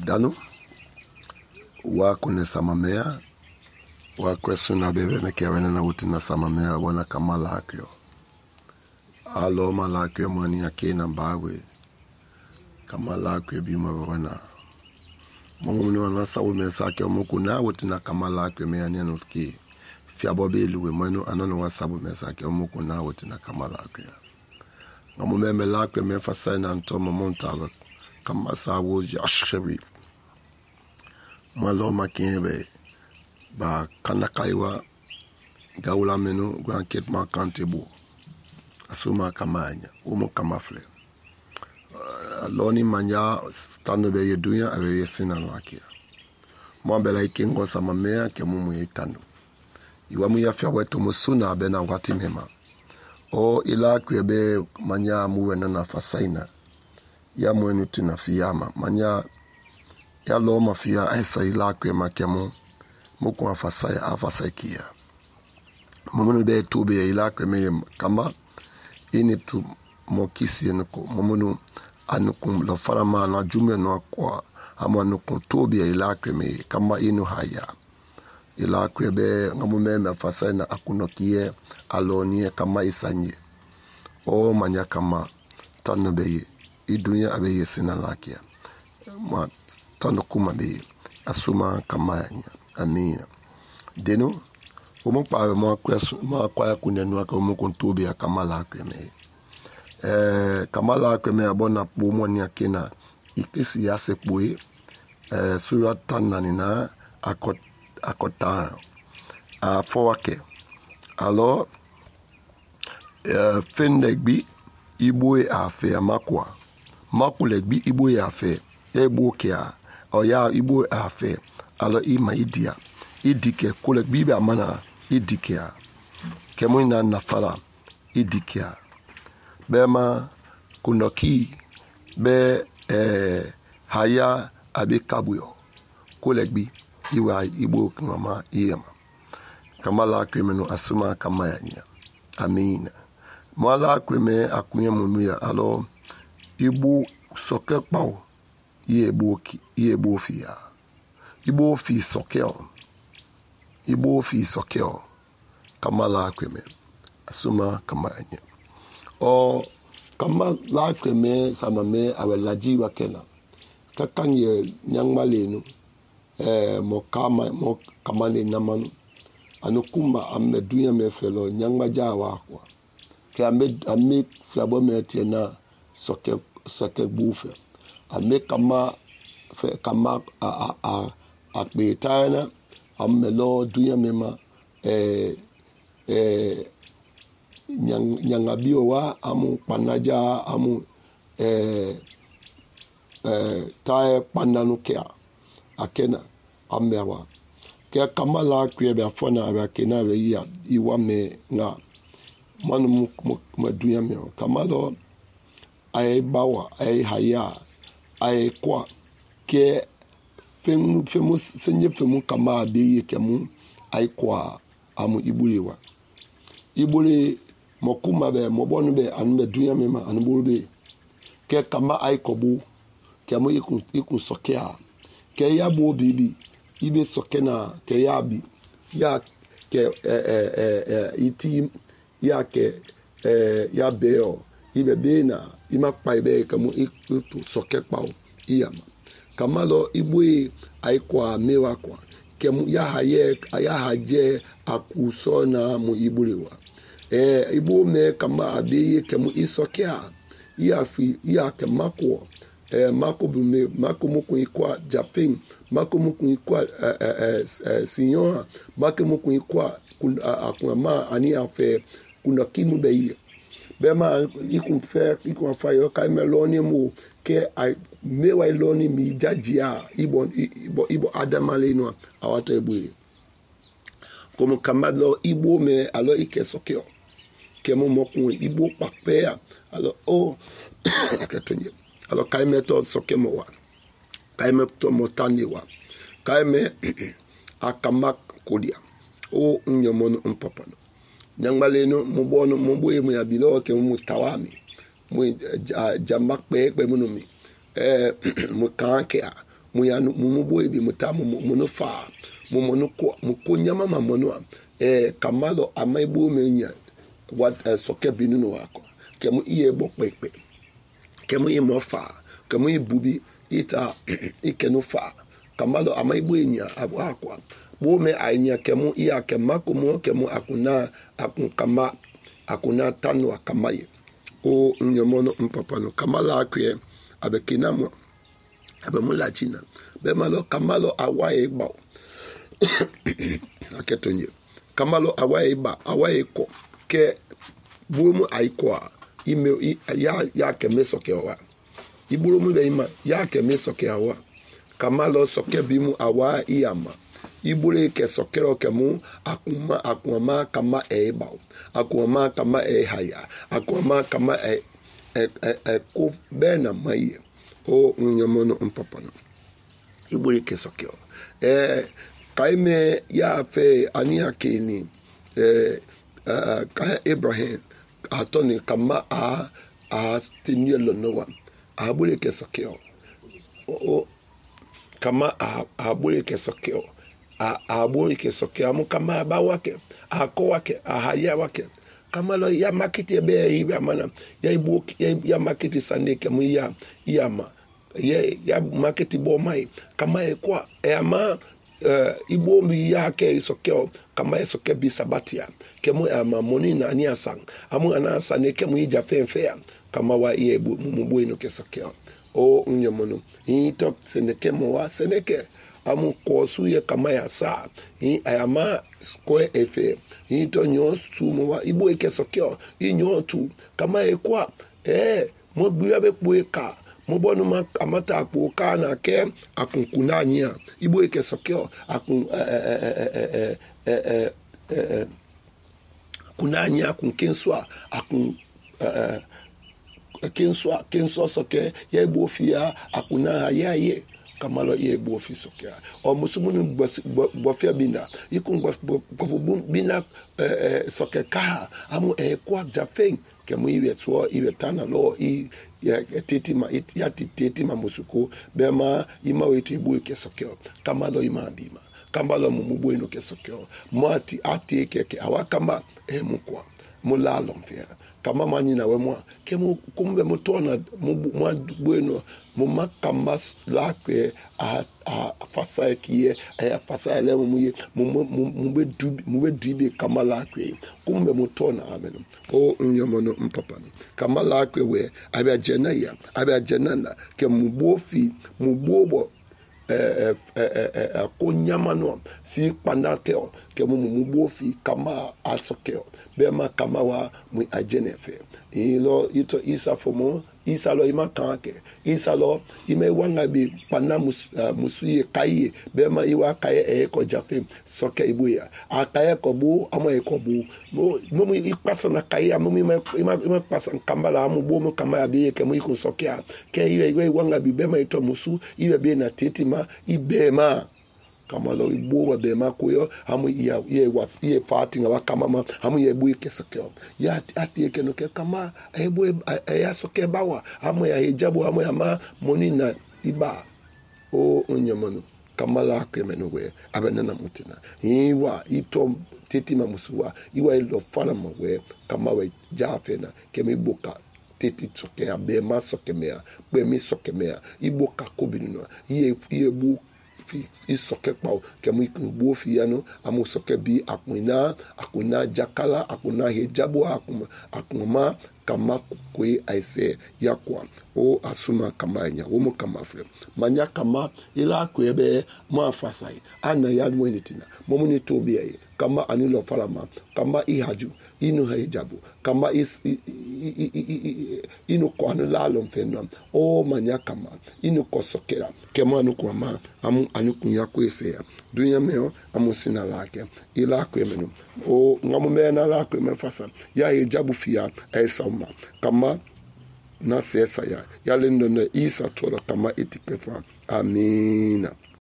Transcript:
dano wa kune samamea wa kwesuna bebe mekiawene na wuti na samamea wana kamalakyo alo malakyo mwani yake na bawe kamalakyo bima wana mungumuni wana sawu mesake omukuna wuti na kamalakyo meyani anuki fiabobe luwe mwenu anano wa sabu mesake omukuna wuti na kamalakyo ngamumeme lakyo mefasai na ntoma montawa kama sawu yashkari malo makinbe ba kanakaiwa gaula menu granket ma kantebu asuma kamanya umo kamafle loni manya stando be yedunya ave yesina lakia mwambela ikingo samamea ke mumu yitando iwamu ya fya wetu musuna bena wati mema o ila kwebe manya muwe na fasaina ya mwenu tunafiyama manya ya lo mafia esa ila kwe makemu muku afasaikia mumunu be tube ila kwe me kama ini tu mokisi enko mumunu anukum lo farama na jume no kwa ama anukum tube ila kwe me kama inu haya ila kwe be ngamumeme afasaina akunokie alonie kama isanye o manya kama tanu be idunya abe yesina lakia ma tano kuma be asuma kamanya amina deno omo pa mo kwesu mo kwa kunenu aka omo kontobi akamala kweme kamala kweme abona pomo ni akena ikisi yase poe sura tanani na akota fowake alo fendegbi iboe afe amakwa makulegbi iboe afe ebokia oya ibo afe alo ima idia idike kule bibe amana idikia kemuna nafala idikia bema kunoki be haya abe kabuyo kule bi iwa ibo kama iyama kamala kwemeno asuma kama yanya amina mala kweme akunya mumuya alo ibu soke pao ibo fia ibo fi sokeo kamala kweme asuma kamanya o kamala kweme samame awelaji wakena kakanye nyangmalenu mo kamane namanu anukuma amedunya mefelo nyangmaja wakwa ke ame fiabo metiena soke bufe ame kama akbetana amelo dunya mema nyangabio wa amu panaja amu tae pananu kea akena amewa ke kamala kwebe afona abakena be ya iwa me nga manu mu dunya me kamalo ay bawa ay haya ay kwa ke femu senye femu kama be kemu ay kwa amu ibulewa ibule mokuma be mobonu be anbe dunya mema anbulbe ke kama ay kobu kemu ikun sokea ke yabo bibi ibe sokena ke yabi ya ke iti ya ke ya beo ibe bena ima paibe kemu itu soke pao iyama kamalo ibwe aikwa mewa kwa kemu ya haje akusona mu ibulewa ibu me kama abiye kemu isokea ya kemako mako bume mako muku ikwa japim mako muku ikwa sinyoa mako muku ikwa akuma ani afe kuna kimu beyi bema ikun fayo kai meloni mu ke mewa iloni mi jajia ibo adamale no awato ebuye como kamado ibo me alo ike sokeo kemo mokun ibo pakpea alo aketonye alo kai meto sokemo wa kai meto motani wa kai me akamak kodia o nyomono mpapano nyangbaleno mubono mumbuye mu yabilo ke mu tawami mu jamak pe munumi mu kanke muyanu mumuboy bi mutamu munu fa mumunu ko nyama mamonu kamalo amaibu menya wat soke binunu wako kemu iye bo pepe kemu imo fa kemu ibubi ita ikenu fa kamalo amaibu enya abakwa bome ainya kemu iya kemakumo kemu akuna tanu akamaye o nyomono mpapano kamala akwe abekinamo abemula china bemalo kamalo awaye ba aketonye kamalo awaye ba awaye ko ke bumu aikwa ime ya kemesoke wa iburumu be ima ya kemesoke awa kamalo soke bimu awa iyama ibure ke sokero kemu akuma kama eba akuma kama haya akuma kama ko bena maye o nyamono mpapano ibure ke sokero kaime ya fe ania kini ka Abraham atoni kama a tinielo noa abure ke sokero o kama abure ke sokero aburi ke soke amu kama ba wake ako wake ahaya wake kama lo ya makiti be hivi amana ya ibu ya makiti sandeke mu ya ma ya makiti bo mai kama kwa ama ibo mi yake soke kama soke bi sabatia kemu ama monina ni asang amu anasa ne kemu ija fenfea kama wa ye mubu ino ke soke o unyomono ito seneke mo wa seneke amu kosu ye kama ya sa ayama square efe to nyo sumo wa ibo eke sokyo nyo tu kama ekwa mo buya be pueka mo bonu ma amata apo kana ke akunkunanya ibo eke sokyo akun kunanya akunkenswa akun kenswa soke ye bo fia akuna ye kamalo ye bo fiso kya o musumunu bofia bina ikun bina soke ka amu kwa jafeng kemu iwe tso iwe tana lo ya titima musuko bema ima wetu ibu ke sokyo kamalo ima bima kamalo mumubu ino ke sokyo mati ati keke awakama mukwa mulalo mfera kama manyina wemwa kemu kumbe mutona mwa bueno muma kamba lakwe a fasa kiye a fasa le mumbe dibe kama lakwe kumbe mutona ameno o nyomono mpapano kama lakwe we abia jenaya abia jenana ke mubobo konyamano si pandakeo ke mubofi kama asokeo bema kama wa mu ajenefe ilo ito isa fomo isa lo ima kanke isa lo ime wanga bi pana musuye kaye bema iwa kaye ko jafe soke ibuya akaye ko bu ama ko bu mo ipasa na kaye mo ima pasa kambala amu bo mo kama abi ke mo iko soke ke iwe wanga bi bema ito musu iwe be na titima ibema kama lo ibo bema kuyo amu ye fatinga wa kama amu ye bu ke soke ya ati ke no ke kama ebo ya soke bawa amu ya hijabu amu ya ma monina iba o onyomono kama la kemeno we abenana mutina iwa ito titima musuwa iwa ilo falama we kama we jafena kemi boka teti soke abema soke mea bemi soke mea iboka kobinino ye bu isoke pao kemu ikubu fiano amu soke bi akuna jakala akuna hijabu akuma kama kwe aise yakwa o asuma kamanya womo kama fre manya kama ila kwebe mafasai ana ya mwenitina momuni tobia kama anilo farama kama ihaju inu hijabu kama inu ko anulalo mfenwa o manya kama inu ko sokera kema anu kwa ma amu anu ya kwese dunya meo amu sina lake ila kwemenu o ngamu mena lake mefasa ya hijabu fia aisama kama na sesa ya lendo na isa tola kama itikefa amina.